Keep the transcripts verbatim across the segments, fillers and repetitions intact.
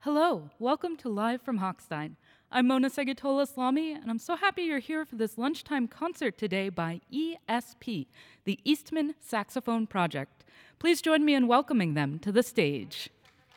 Hello, welcome to Live from Hochstein. I'm Mona Segatola-Slami, and I'm so happy you're here for this lunchtime concert today by E S P, the Eastman Saxophone Project. Please join me in welcoming them to the stage.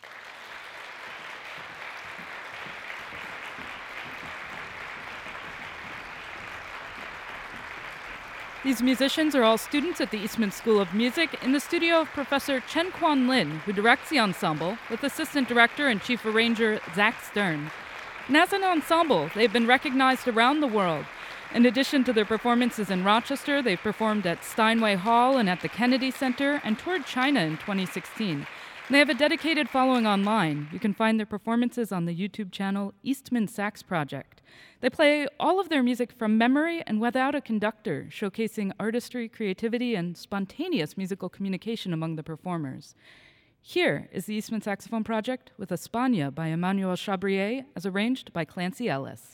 These musicians are all students at the Eastman School of Music in the studio of Professor Chen Quan Lin, who directs the ensemble, with assistant director and chief arranger Zach Stern. And as an ensemble, they've been recognized around the world. In addition to their performances in Rochester, they've performed at Steinway Hall and at the Kennedy Center and toured China in twenty sixteen. And they have a dedicated following online. You can find their performances on the YouTube channel Eastman Sax Project. They play all of their music from memory and without a conductor, showcasing artistry, creativity, and spontaneous musical communication among the performers. Here is the Eastman Saxophone Project with España by Emmanuel Chabrier, as arranged by Clancy Ellis.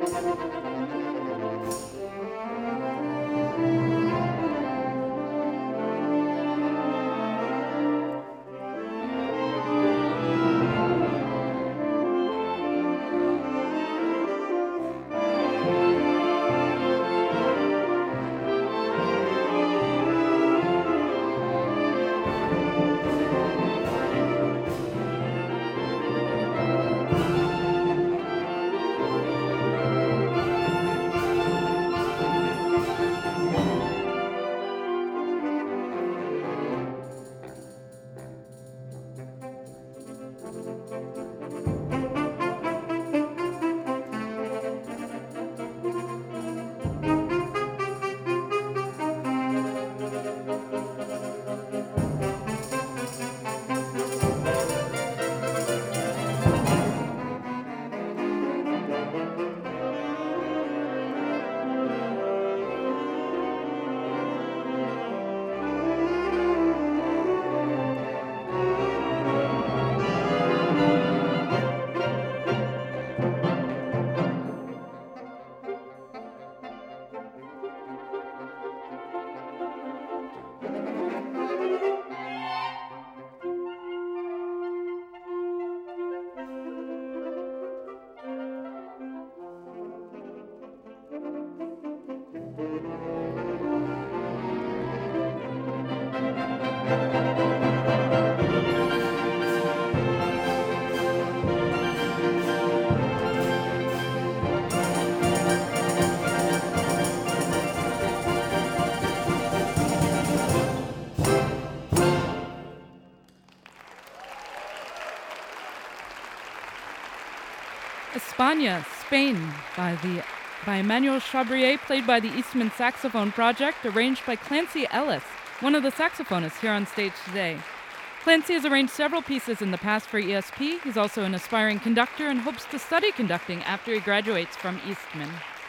España, Spain, by the by Emmanuel Chabrier, played by the Eastman Saxophone Project, arranged by Clancy Ellis, one of the saxophonists here on stage today. Clancy has arranged several pieces in the past for E S P. He's also an aspiring conductor and hopes to study conducting after he graduates from Eastman.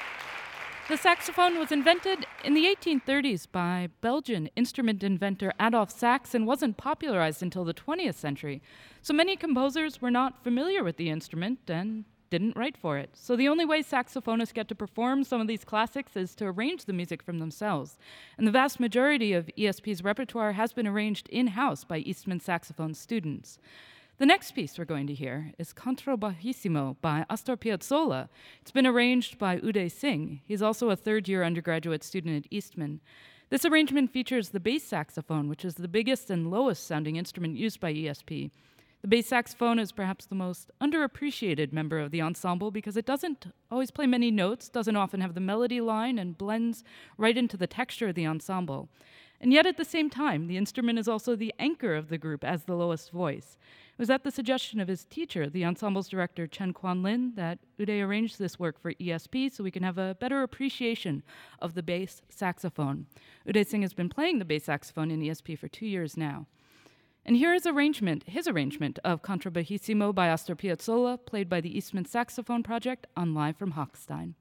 The saxophone was invented in the eighteen thirties by Belgian instrument inventor Adolphe Sax and wasn't popularized until the twentieth century. So many composers were not familiar with the instrument and didn't write for it. So the only way saxophonists get to perform some of these classics is to arrange the music from themselves. And the vast majority of E S P's repertoire has been arranged in-house by Eastman saxophone students. The next piece we're going to hear is Contrabbajissimo by Astor Piazzolla. It's been arranged by Uday Singh. He's also a third-year undergraduate student at Eastman. This arrangement features the bass saxophone, which is the biggest and lowest-sounding instrument used by E S P. The bass saxophone is perhaps the most underappreciated member of the ensemble because it doesn't always play many notes, doesn't often have the melody line, and blends right into the texture of the ensemble. And yet at the same time, the instrument is also the anchor of the group as the lowest voice. It was at the suggestion of his teacher, the ensemble's director Chen Quan Lin, that Uday arranged this work for E S P so we can have a better appreciation of the bass saxophone. Uday Singh has been playing the bass saxophone in E S P for two years now. And here is arrangement, his arrangement of Contrabbajissimo by Astor Piazzolla, played by the Eastman Saxophone Project on Live from Hochstein.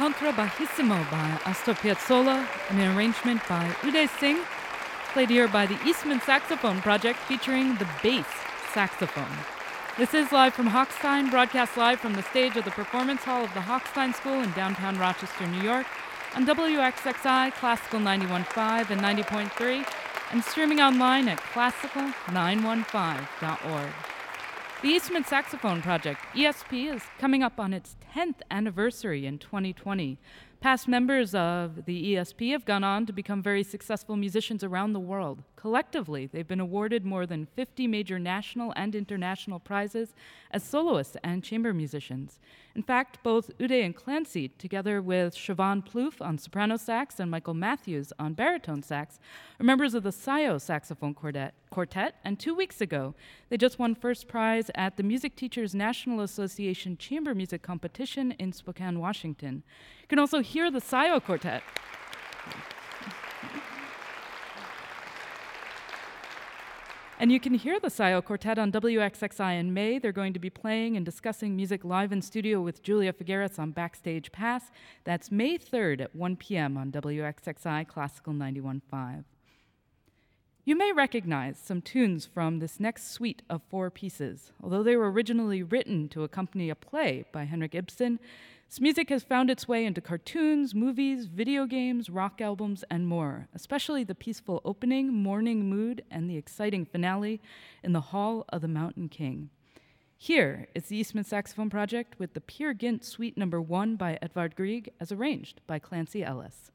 Contrabajissimo by Astor Piazzolla, and an arrangement by Uday Singh, played here by the Eastman Saxophone Project featuring the bass saxophone. This is live from Hochstein, broadcast live from the stage of the Performance Hall of the Hochstein School in downtown Rochester, New York, on W X X I, Classical ninety-one point five and ninety point three, and streaming online at classical nine one five dot org. The Eastman Saxophone Project, E S P, is coming up on its tenth anniversary in twenty twenty. Past members of the E S P have gone on to become very successful musicians around the world. Collectively, they've been awarded more than fifty major national and international prizes as soloists and chamber musicians. In fact, both Uday and Clancy, together with Siobhan Plouffe on soprano sax and Michael Matthews on baritone sax, are members of the S I O Saxophone Quartet, Quartet, and two weeks ago, they just won first prize at the Music Teachers National Association Chamber Music Competition in Spokane, Washington. You can also hear the S I O Quartet. And you can hear the S I O Quartet on W X X I in May. They're going to be playing and discussing music live in studio with Julia Figueres on Backstage Pass. That's May third at one p.m. on W X X I Classical ninety-one point five. You may recognize some tunes from this next suite of four pieces. Although they were originally written to accompany a play by Henrik Ibsen, this music has found its way into cartoons, movies, video games, rock albums, and more, especially the peaceful opening, morning mood, and the exciting finale in the Hall of the Mountain King. Here is the Eastman Saxophone Project with the Peer Gynt Suite Number One by Edvard Grieg, as arranged by Clancy Ellis.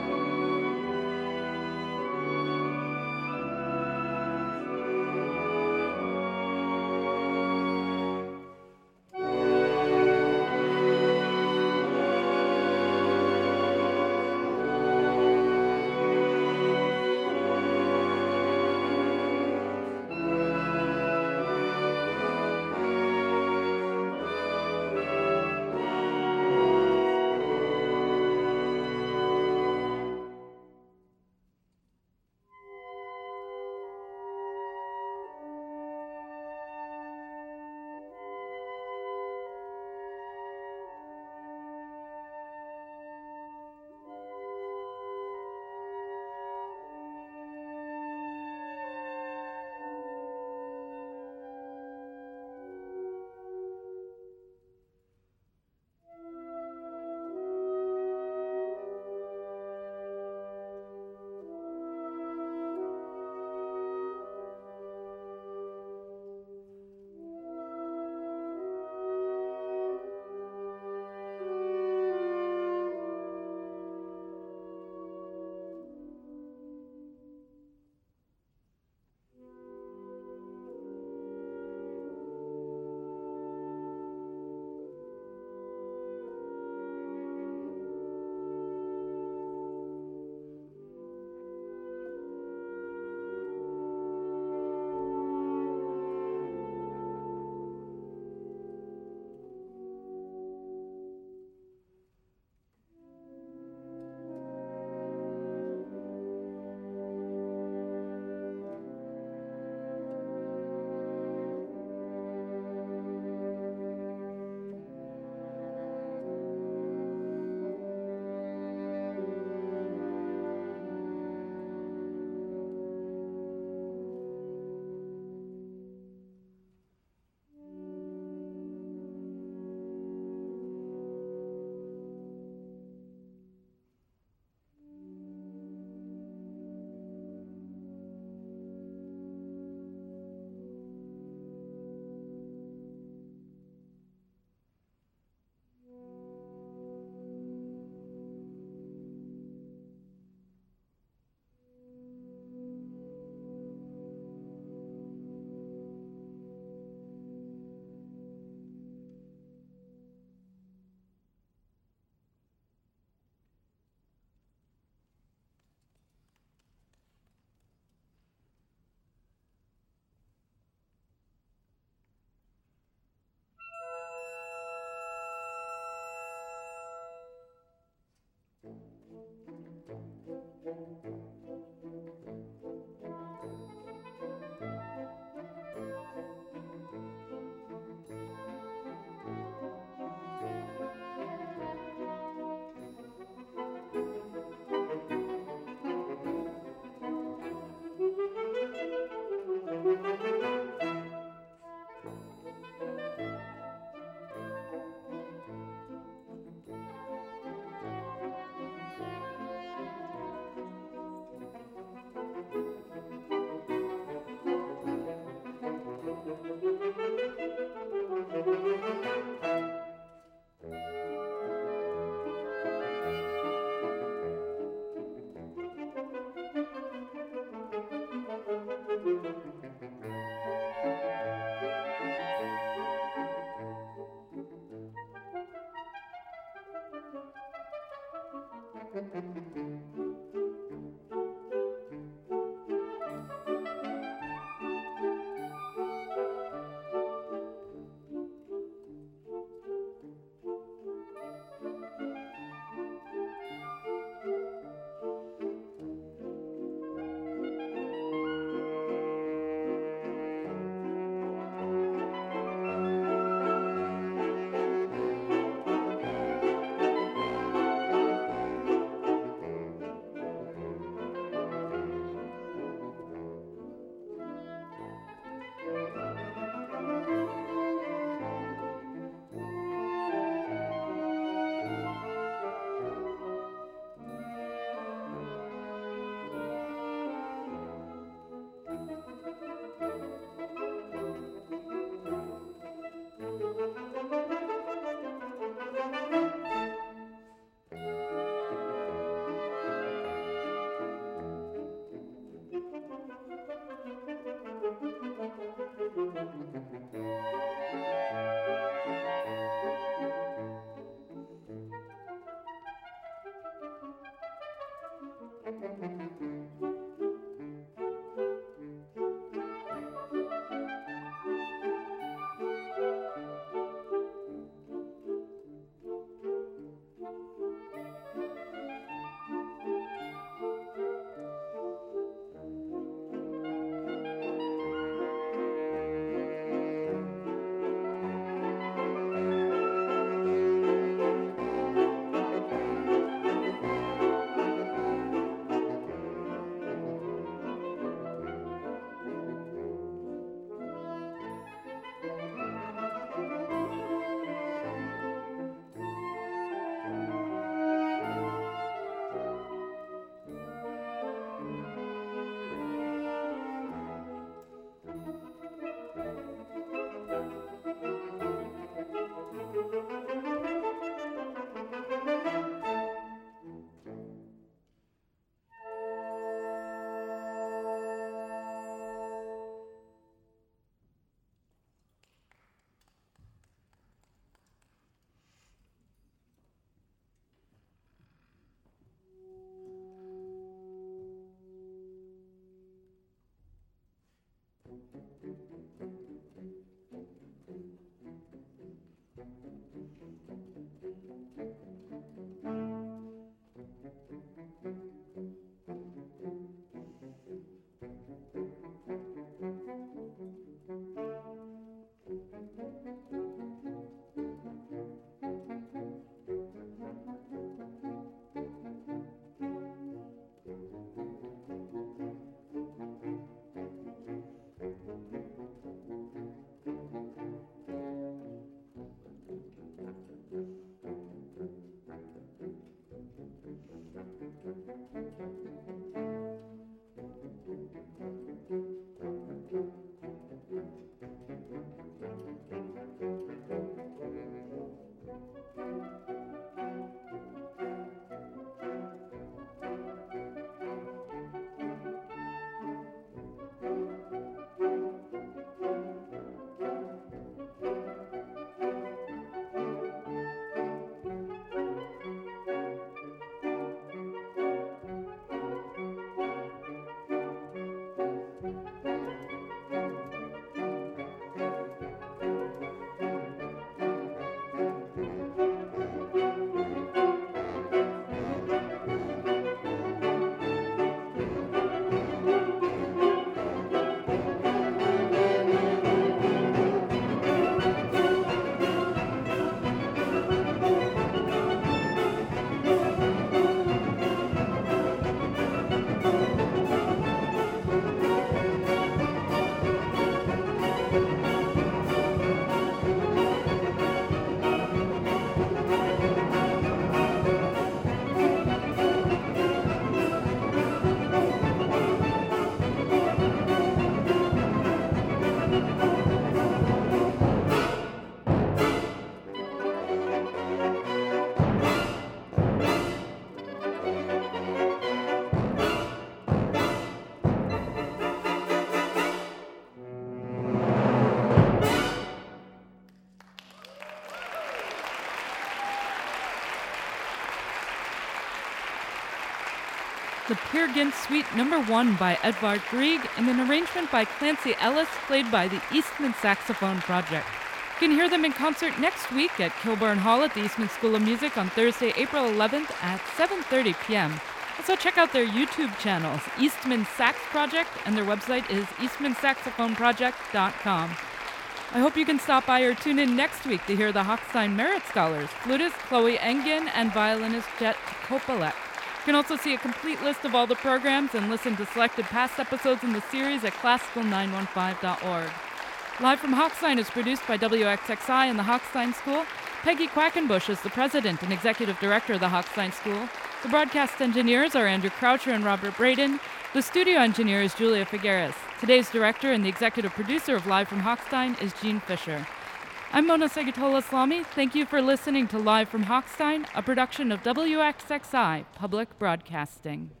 the Peer Gynt Suite Number One by Edvard Grieg, in an arrangement by Clancy Ellis, played by the Eastman Saxophone Project. You can hear them in concert next week at Kilburn Hall at the Eastman School of Music on Thursday, April eleventh at seven thirty p.m. Also check out their YouTube channels, Eastman Sax Project, and their website is eastman saxophone project dot com. I hope you can stop by or tune in next week to hear the Hochstein Merit Scholars, flutist Chloe Engen and violinist Jet Kopelek. You can also see a complete list of all the programs and listen to selected past episodes in the series at classical nine one five dot org. Live from Hochstein is produced by W X X I and the Hochstein School. Peggy Quackenbush is the president and executive director of the Hochstein School. The broadcast engineers are Andrew Croucher and Robert Braden. The studio engineer is Julia Figueres. Today's director and the executive producer of Live from Hochstein is Jean Fisher. I'm Mona Segatola-Slami. Thank you for listening to Live from Hochstein, a production of W X X I Public Broadcasting.